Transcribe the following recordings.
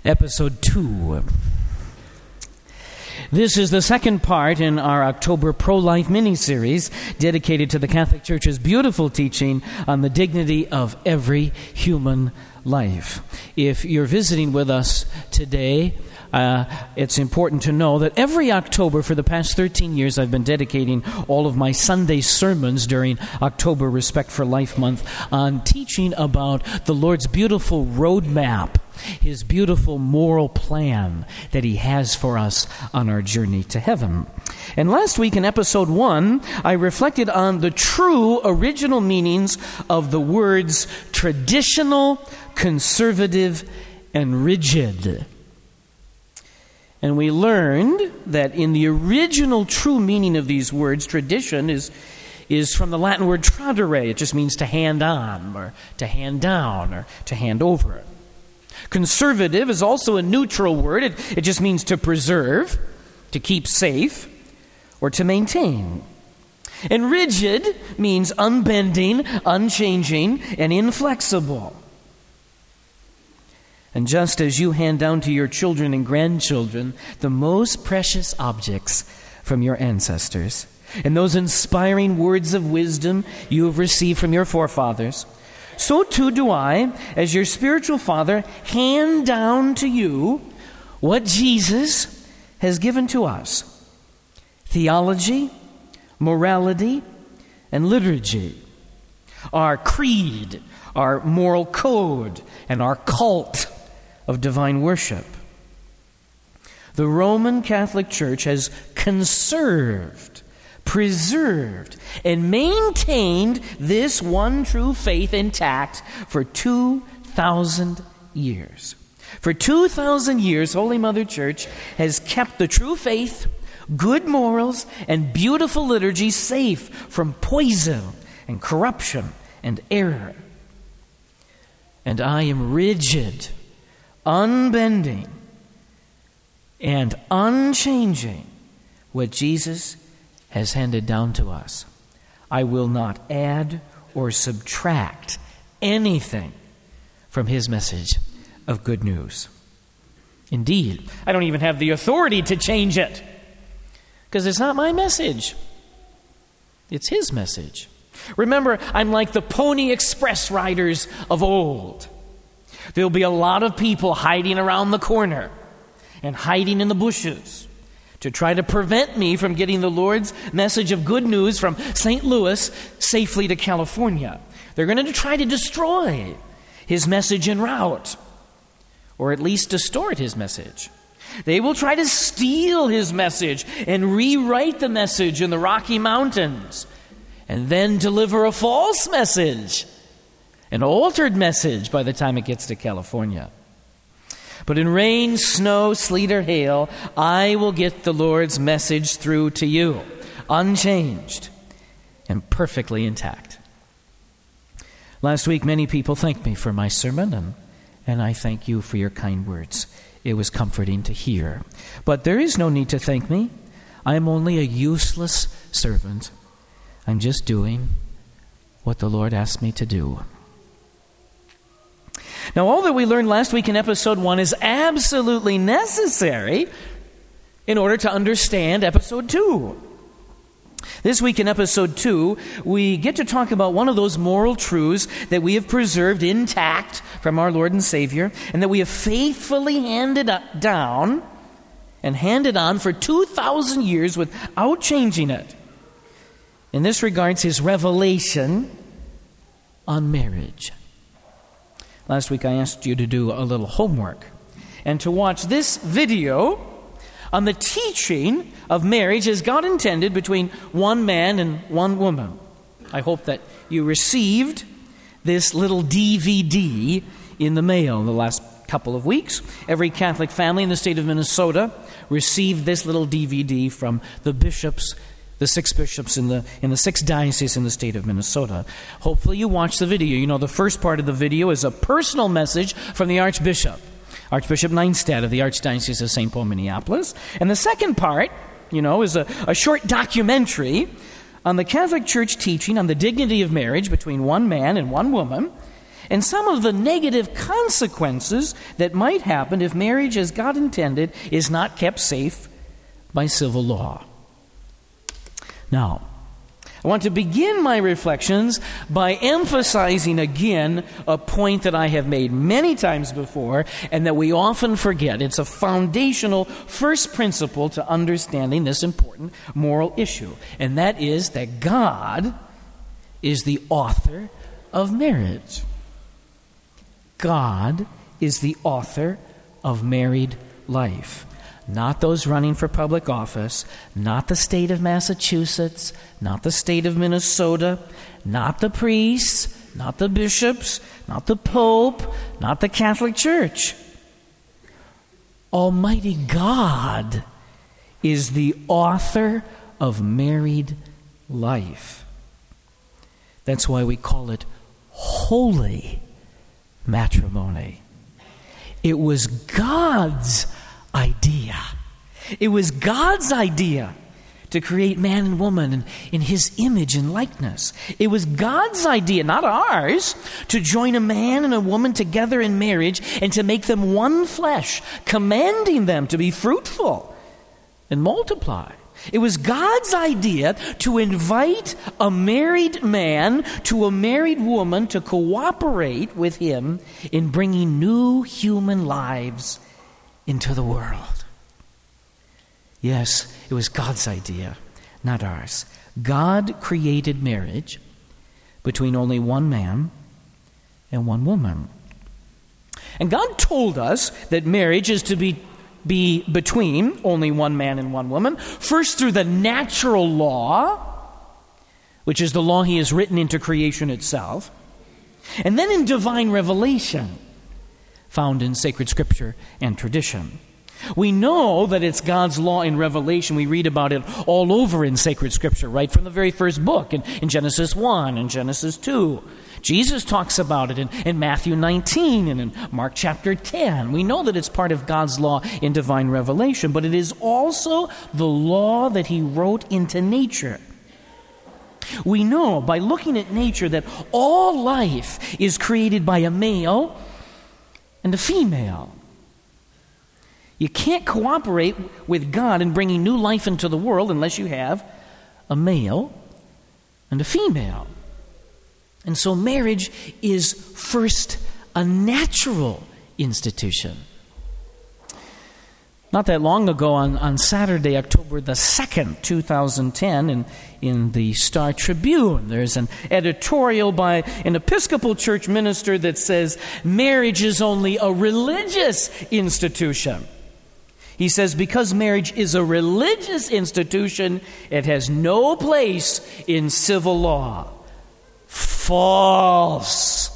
Episode 2. This is the second part in our October pro-life mini-series dedicated to the Catholic Church's beautiful teaching on the dignity of every human life. If you're visiting with us today, it's important to know that every October for the past 13 years I've been dedicating all of my Sunday sermons during October Respect for Life Month on teaching about the Lord's beautiful roadmap, His beautiful moral plan that He has for us on our journey to heaven. And last week in episode 1, I reflected on the true original meanings of the words traditional, conservative, and rigid. And we learned that in the original true meaning of these words, tradition is from the Latin word tradere. It just means to hand on, or to hand down, or to hand over. Conservative is also a neutral word. It just means to preserve, to keep safe, or to maintain. And rigid means unbending, unchanging, and inflexible. And just as you hand down to your children and grandchildren the most precious objects from your ancestors, and those inspiring words of wisdom you have received from your forefathers, so too do I, as your spiritual father, hand down to you what Jesus has given to us: theology, morality, and liturgy, our creed, our moral code, and our cult of divine worship. The Roman Catholic Church has conserved, preserved, and maintained this one true faith intact for 2,000 years. For 2,000 years, Holy Mother Church has kept the true faith, good morals, and beautiful liturgy safe from poison and corruption and error. And I am rigid, unbending, and unchanging what Jesus has handed down to us. I will not add or subtract anything from His message of good news. Indeed, I don't even have the authority to change it, because it's not my message. It's His message. Remember, I'm like the Pony Express riders of old. There'll be a lot of people hiding around the corner and hiding in the bushes to try to prevent me from getting the Lord's message of good news from St. Louis safely to California. They're going to try to destroy His message en route, or at least distort His message. They will try to steal His message and rewrite the message in the Rocky Mountains, and then deliver a false message, an altered message by the time it gets to California. But in rain, snow, sleet, or hail, I will get the Lord's message through to you, unchanged and perfectly intact. Last week, many people thanked me for my sermon, and I thank you for your kind words. It was comforting to hear. But there is no need to thank me. I am only a useless servant. I'm just doing what the Lord asked me to do. Now, all that we learned last week in episode 1 is absolutely necessary in order to understand episode 2. This week in episode 2, we get to talk about one of those moral truths that we have preserved intact from our Lord and Savior, and that we have faithfully handed down and handed on for 2,000 years without changing it. And this regards His revelation on marriage. Last week I asked you to do a little homework and to watch this video on the teaching of marriage as God intended between one man and one woman. I hope that you received this little DVD in the mail the last couple of weeks. Every Catholic family in the state of Minnesota received this little DVD from the bishops, the 6 bishops in the 6 dioceses in the state of Minnesota. Hopefully you watched the video. You know, the first part of the video is a personal message from the Archbishop Neinstadt of the Archdiocese of St. Paul, Minneapolis. And the second part, is a short documentary on the Catholic Church teaching on the dignity of marriage between one man and one woman, and some of the negative consequences that might happen if marriage as God intended is not kept safe by civil law. Now, I want to begin my reflections by emphasizing again a point that I have made many times before and that we often forget. It's a foundational first principle to understanding this important moral issue, and that is that God is the author of marriage. God is the author of married life. Not those running for public office, not the state of Massachusetts, not the state of Minnesota, not the priests, not the bishops, not the Pope, not the Catholic Church. Almighty God is the author of married life. That's why we call it holy matrimony. It was God's idea. It was God's idea to create man and woman in His image and likeness. It was God's idea, not ours, to join a man and a woman together in marriage and to make them one flesh, commanding them to be fruitful and multiply. It was God's idea to invite a married man to a married woman to cooperate with Him in bringing new human lives into the world. Yes, it was God's idea, not ours. God created marriage between only one man and one woman. And God told us that marriage is to be between only one man and one woman, first through the natural law, which is the law He has written into creation itself, and then in divine revelation, found in sacred scripture and tradition. We know that it's God's law in Revelation. We read about it all over in sacred scripture, right from the very first book, in Genesis 1 and Genesis 2. Jesus talks about it in Matthew 19 and in Mark chapter 10. We know that it's part of God's law in divine revelation, but it is also the law that He wrote into nature. We know by looking at nature that all life is created by a male and a female. You can't cooperate with God in bringing new life into the world unless you have a male and a female. And so marriage is first a natural institution. Not that long ago, on Saturday, October the 2nd, 2010, in the Star Tribune, there's an editorial by an Episcopal church minister that says marriage is only a religious institution. He says because marriage is a religious institution, it has no place in civil law. False.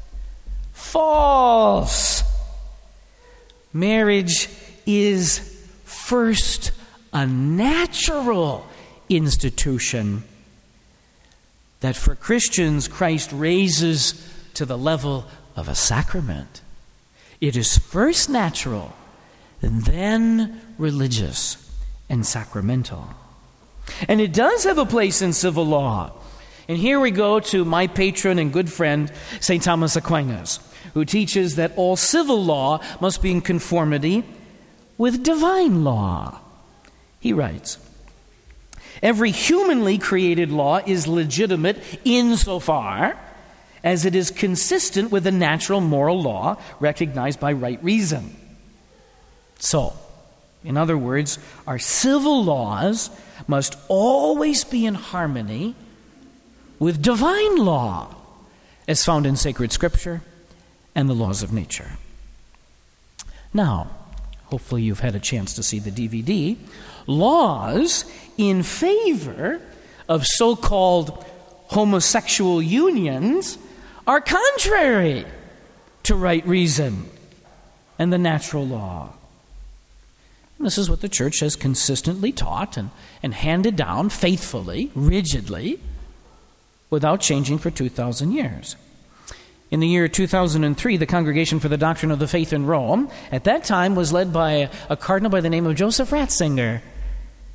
False. Marriage is first a natural institution that for Christians Christ raises to the level of a sacrament. It is first natural and then religious and sacramental. And it does have a place in civil law. And here we go to my patron and good friend, St. Thomas Aquinas, who teaches that all civil law must be in conformity with divine law. He writes, every humanly created law is legitimate insofar as it is consistent with the natural moral law recognized by right reason. So, in other words, our civil laws must always be in harmony with divine law, as found in sacred scripture and the laws of nature. Now, hopefully you've had a chance to see the DVD. Laws in favor of so-called homosexual unions are contrary to right reason and the natural law. And this is what the church has consistently taught and handed down faithfully, rigidly, without changing for 2,000 years. In the year 2003, the Congregation for the Doctrine of the Faith in Rome, at that time, was led by a cardinal by the name of Joseph Ratzinger,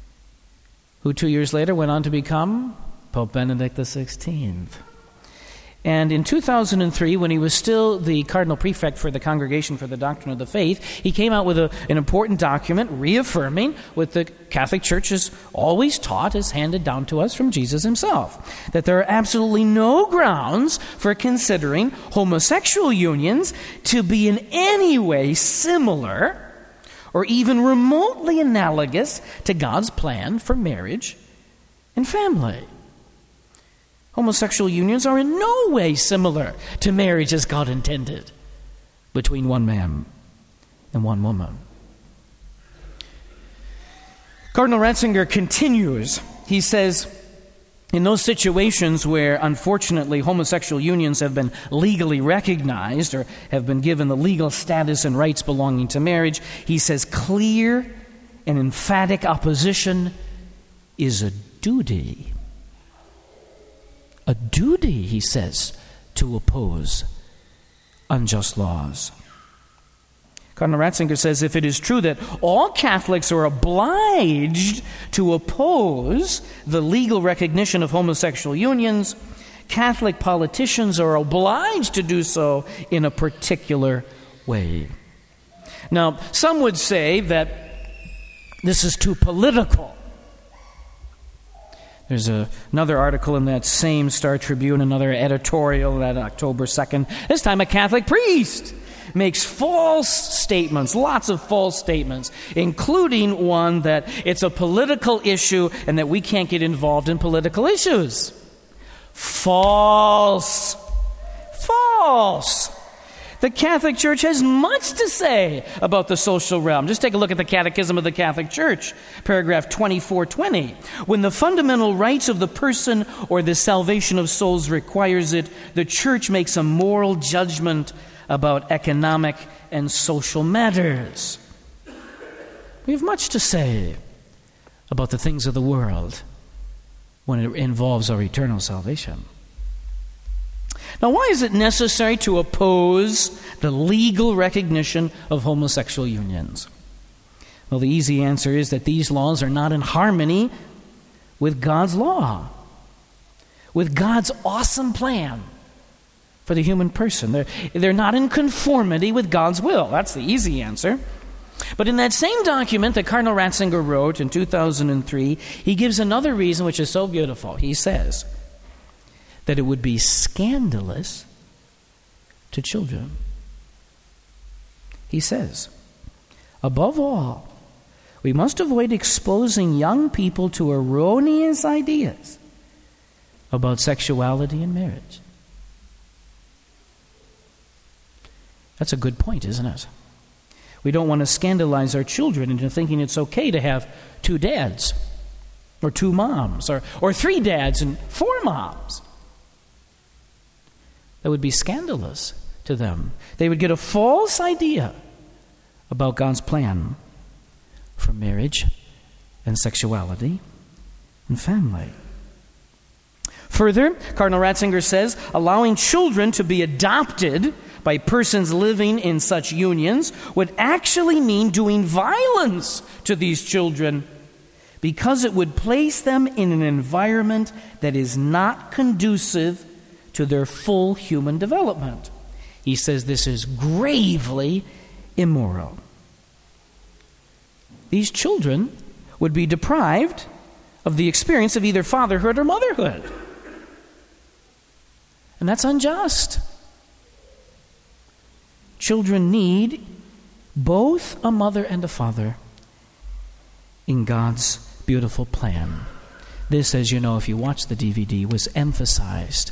who 2 years later went on to become Pope Benedict XVI. And in 2003, when he was still the cardinal prefect for the Congregation for the Doctrine of the Faith, he came out with an important document reaffirming what the Catholic Church has always taught, as handed down to us from Jesus himself, that there are absolutely no grounds for considering homosexual unions to be in any way similar or even remotely analogous to God's plan for marriage and family. Homosexual unions are in no way similar to marriage as God intended between one man and one woman. Cardinal Ratzinger continues. He says, in those situations where, unfortunately, homosexual unions have been legally recognized or have been given the legal status and rights belonging to marriage, he says, clear and emphatic opposition is a duty. A duty, he says, to oppose unjust laws. Cardinal Ratzinger says, if it is true that all Catholics are obliged to oppose the legal recognition of homosexual unions, Catholic politicians are obliged to do so in a particular way. Now, some would say that this is too political. There's another article in that same Star Tribune, another editorial, that October 2nd. This time a Catholic priest makes false statements, lots of false statements, including one that it's a political issue and that we can't get involved in political issues. False. False. The Catholic Church has much to say about the social realm. Just take a look at the Catechism of the Catholic Church, paragraph 2420. When the fundamental rights of the person or the salvation of souls requires it, the Church makes a moral judgment about economic and social matters. We have much to say about the things of the world when it involves our eternal salvation. Now, why is it necessary to oppose the legal recognition of homosexual unions? Well, the easy answer is that these laws are not in harmony with God's law, with God's awesome plan for the human person. They're not in conformity with God's will. That's the easy answer. But in that same document that Cardinal Ratzinger wrote in 2003, he gives another reason which is so beautiful. He says that it would be scandalous to children. He says, above all, we must avoid exposing young people to erroneous ideas about sexuality and marriage. That's a good point, isn't it? We don't want to scandalize our children into thinking it's okay to have 2 dads, or 2 moms, or 3 dads and 4 moms. That would be scandalous to them. They would get a false idea about God's plan for marriage and sexuality and family. Further, Cardinal Ratzinger says, allowing children to be adopted by persons living in such unions would actually mean doing violence to these children, because it would place them in an environment that is not conducive to their full human development. He says this is gravely immoral. These children would be deprived of the experience of either fatherhood or motherhood. And that's unjust. Children need both a mother and a father in God's beautiful plan. This, as you know, if you watch the DVD, was emphasized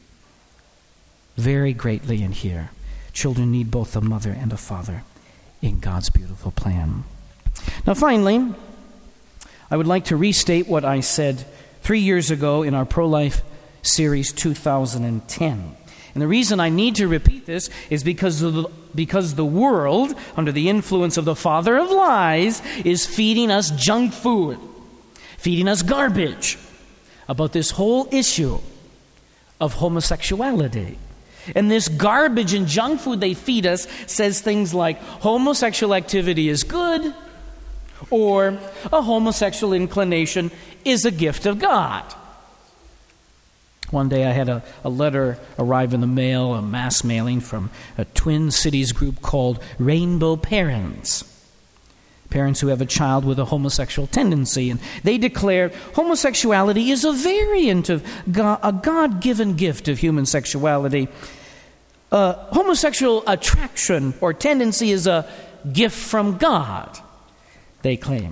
very greatly in here. Children need both a mother and a father in God's beautiful plan. Now, finally, I would like to restate what I said 3 years ago in our Pro-Life Series 2010. And the reason I need to repeat this is because the world, under the influence of the father of lies, is feeding us junk food, feeding us garbage about this whole issue of homosexuality. And this garbage and junk food they feed us says things like homosexual activity is good, or a homosexual inclination is a gift of God. One day I had a letter arrive in the mail, a mass mailing from a Twin Cities group called Rainbow Parents. Parents who have a child with a homosexual tendency. And they declare homosexuality is a variant of a God-given gift of human sexuality. Homosexual attraction or tendency is a gift from God, they claim.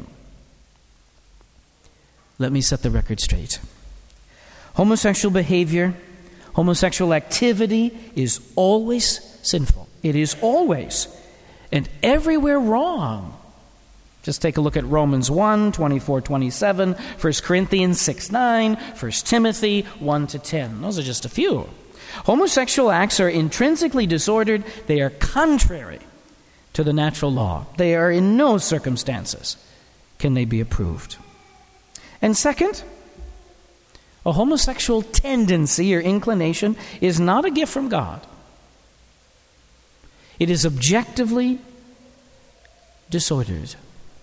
Let me set the record straight. Homosexual behavior, homosexual activity is always sinful. It is always and everywhere wrong. Just take a look at Romans 1, 24-27, 1 Corinthians 6-9, 1 Timothy 1-10. Those are just a few. Homosexual acts are intrinsically disordered. They are contrary to the natural law. They are in no circumstances can they be approved. And second, a homosexual tendency or inclination is not a gift from God. It is objectively disordered.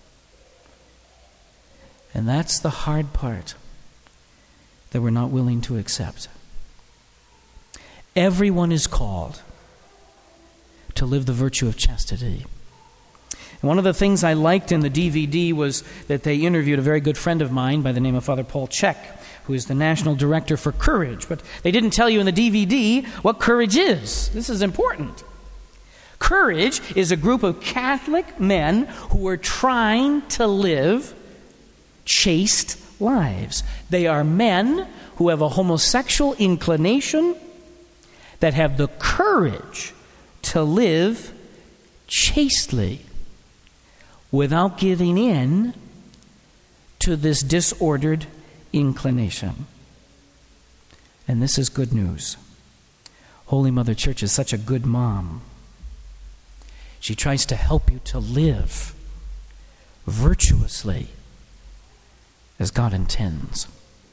And that's the hard part that we're not willing to accept. Everyone is called to live the virtue of chastity. And one of the things I liked in the DVD was that they interviewed a very good friend of mine by the name of Father Paul Check, who is the National Director for Courage. But they didn't tell you in the DVD what Courage is. This is important. Courage is a group of Catholic men who are trying to live chaste lives. They are men who have a homosexual inclination that have the courage to live chastely without giving in to this disordered inclination. And this is good news. Holy Mother Church is such a good mom. She tries to help you to live virtuously as God intends.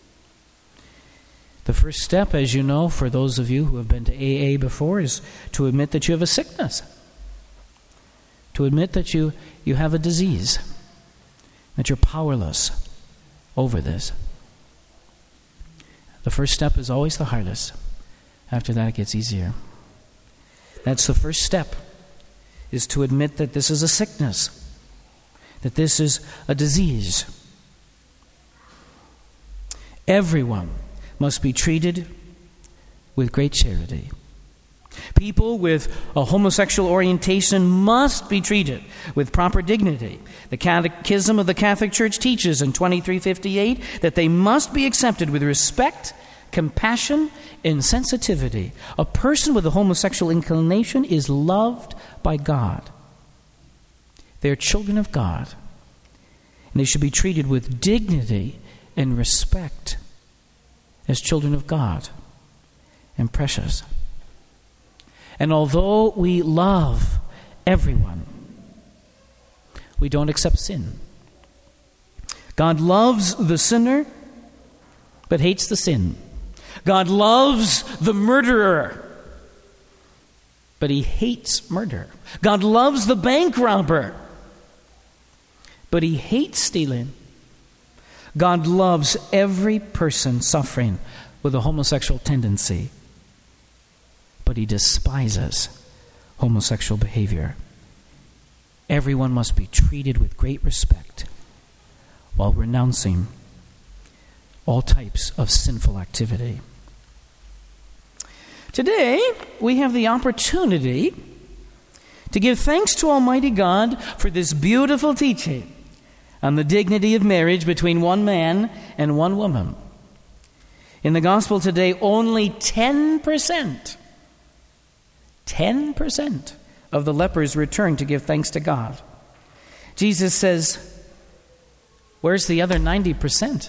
The first step, as you know, for those of you who have been to AA before, is to admit that you have a sickness. To admit that you have a disease, that you're powerless over this. The first step is always the hardest. After that, it gets easier. That's the first step, is to admit that this is a sickness, that this is a disease. Everyone must be treated with great charity. People with a homosexual orientation must be treated with proper dignity. The Catechism of the Catholic Church teaches in 2358 that they must be accepted with respect, compassion, and sensitivity. A person with a homosexual inclination is loved by God. They are children of God, and they should be treated with dignity and respect as children of God and precious. And although we love everyone, we don't accept sin. God loves the sinner, but hates the sin. God loves the murderer, but he hates murder. God loves the bank robber, but he hates stealing. God loves every person suffering with a homosexual tendency, but he despises homosexual behavior. Everyone must be treated with great respect while renouncing all types of sinful activity. Today, we have the opportunity to give thanks to Almighty God for this beautiful teaching on the dignity of marriage between one man and one woman. In the gospel today, only 10% of the lepers return to give thanks to God. Jesus says, where's the other 90%?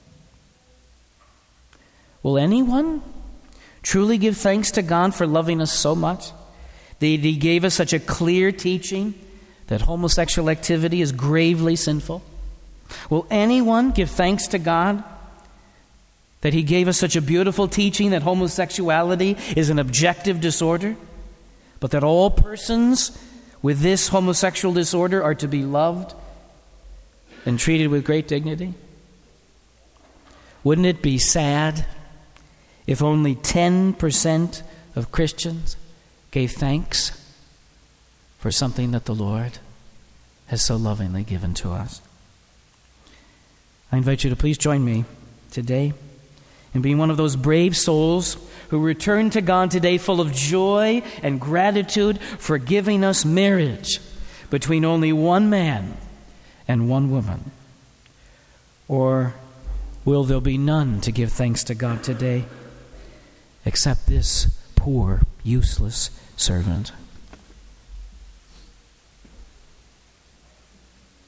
Will anyone truly give thanks to God for loving us so much that he gave us such a clear teaching that homosexual activity is gravely sinful? Will anyone give thanks to God that he gave us such a beautiful teaching that homosexuality is an objective disorder, but that all persons with this homosexual disorder are to be loved and treated with great dignity? Wouldn't it be sad if only 10% of Christians gave thanks for something that the Lord has so lovingly given to us? I invite you to please join me today in being one of those brave souls who return to God today full of joy and gratitude for giving us marriage between only one man and one woman. Or will there be none to give thanks to God today except this poor, useless servant?